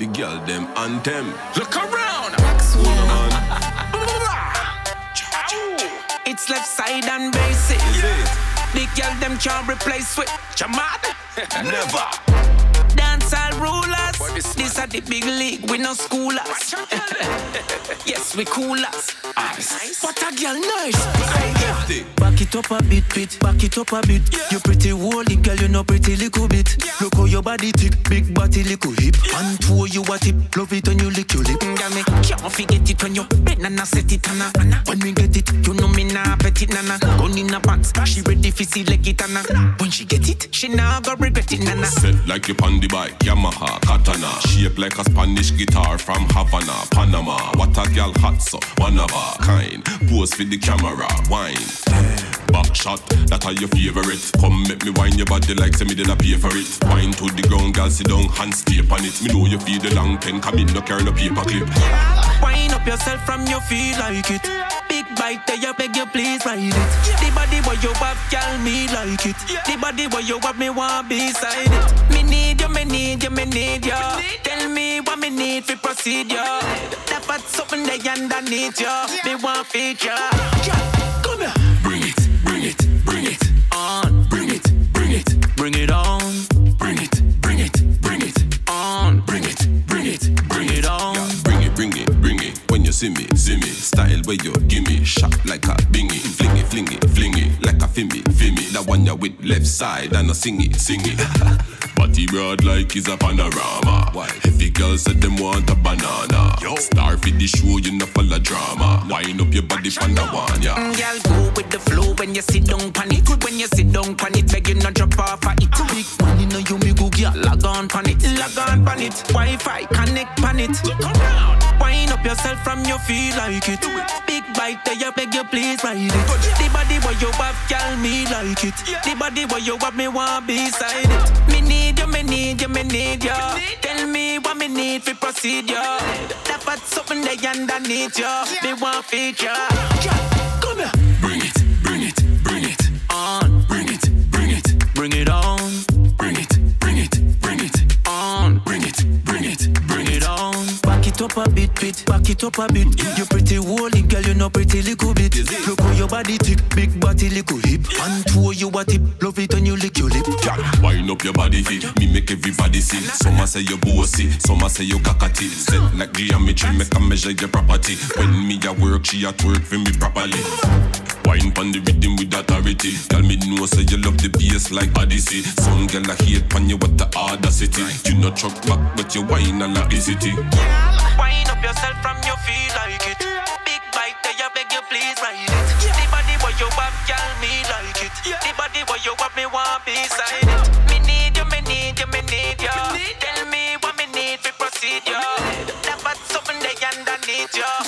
the girl them anthem. Look around. It's left side and basic. The girl them can't replace with Jamad. Never. Dancehall rulers. This are the big league. We no schoolers. Yes, we coolers. What a girl nice. Back it up a bit, back it up a bit. You pretty holy girl, you know pretty little bit. Look how your body tick, big body little hip. And two you a tip, love it when you lick your lip. Girl, me can't forget it when you bend and I set it on. When we get it, you know me nah bet it nana. Gun in a pants, she ready for see leg it nana. When she get it, she nah go regret it nana. Set like you on the bike, Yamaha, Katana. Shape like a Spanish guitar from Havana, Panama. What a girl hot so, one of a kind. Pose for the camera, wine. Back shot, that are your favorite. Come make me wine your body like say me did a pay for it. Wine to the ground, girl sit down, hands tape on it. Me know you feel the long pen, come in, no carry no paper clip. Wine up yourself from you feel like it. Big bite there, you beg you please ride it. The body where you have, girl, me like it. The body where you have, me want beside it. Me need you, me need you, me need you. Tell me what me need for procedure. That but something there underneath you. Me want feature. Come here. Bring it, bring it, bring it on. Bring it, bring it, bring it on. Bring it, bring it, bring it on. Bring it, bring it, bring it on. Yeah, bring it, bring it, bring it. When you see me, style where you give me, shot like a bingy, fling it, fling it, fling it, like a fimmy. That one you with left side and a sing it. Body broad like is a panorama. Why? Heavy girls said them want a banana. Yo. Star for the show, you know full of drama. Wind up your body from the one, yeah. Girl, go with the flow when you sit down pan it. When you sit down pan it, beg you not drop off of it. Big money no you me go girl, log on pan it. Wi-Fi connect pan it. Look around. Wind up yourself from you feel like it. Big bite there, you beg you please ride it. The body where you have, girl, me like it. The body where you have, me want beside it. Me need you, me need you, me need you. Tell me what me need for procedure. That but something there underneath you. Me want feature. Come here. Bring it, bring it, bring it on. Bring it, bring it, bring it on. Bring it, bring it, bring it on. Bring it, bring it, bring it on. Back it up a bit, back it up a bit. You pretty holy girl, you know pretty little bit. Look how your body tick, big body little hip. And two you a tip, love it when you lick your lip. Wind up your body fit, me make everybody see. Some a say you bossy, some a say you cockatoo. Set like geometry, make a measure your property. When me a work, she at work for me properly. Wine pon the rhythm with authority. Tell me no say you love the bass like Odyssey. Some girl a hate pon you with the audacity. You no truck back but you wine a la city. Wine up yourself from you feel like it. Big bite there, you beg you please ride it. The body where you have, girl, me like it. The body where you have, me want beside it. Me need you, me need you, me need you. Tell me what me need for procedure. That but something there underneath you.